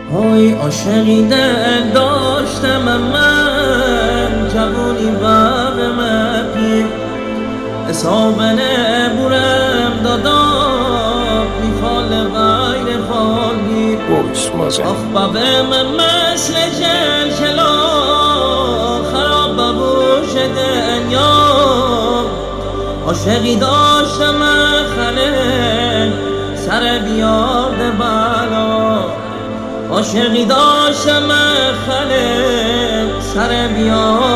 های عاشقی دل داشتم من جوانی و به من پیر حساب نبورم دادم میخال غیر خالگیر آخ به من مثل جلجلا خراب بوش دنیا عاشقی داشتم من خله سر بیاد بلا عاشقی داشتم من خله سر بیاد